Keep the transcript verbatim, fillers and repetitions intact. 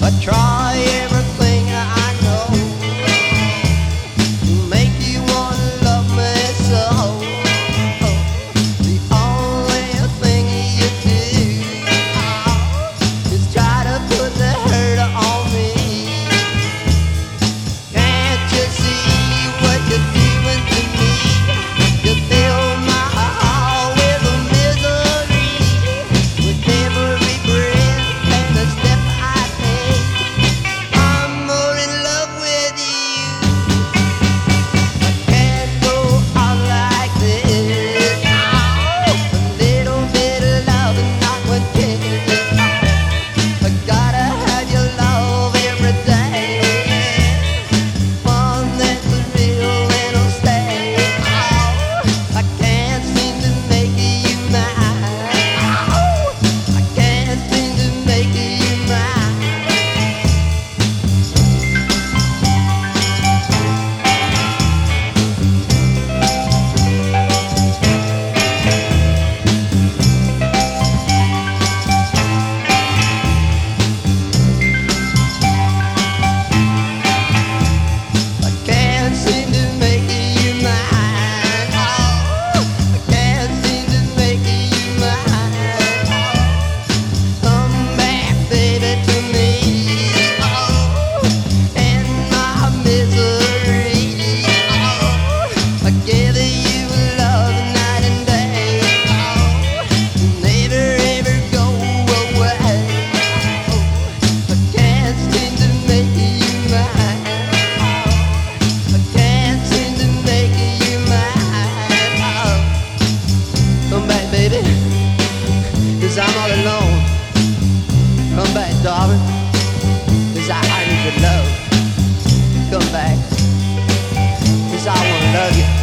I try everything I know to make you wanna love me so. The only thing you do is try to put the hurt on me. Can't you see what you're doing to me? You fill my heart with misery, with every breath and the step I take. I'm more in love with you. I can't go on like this. A little bit of love and not one kiss. I gotta have your love every day. One that's real and will stay. I can't seem to make you mine. I can't seem to make you mine. I can't seem to make you mine. I can't seem to make you mine. Come back, baby, to me. In my misery, I gave you love night and day. Never ever go away. I can't seem to make you mine. I can't seem to make you mine. Come back, baby, 'cause I'm all alone. Come back, darling, 'cause I, I need your love. Come back, 'cause I wanna love you.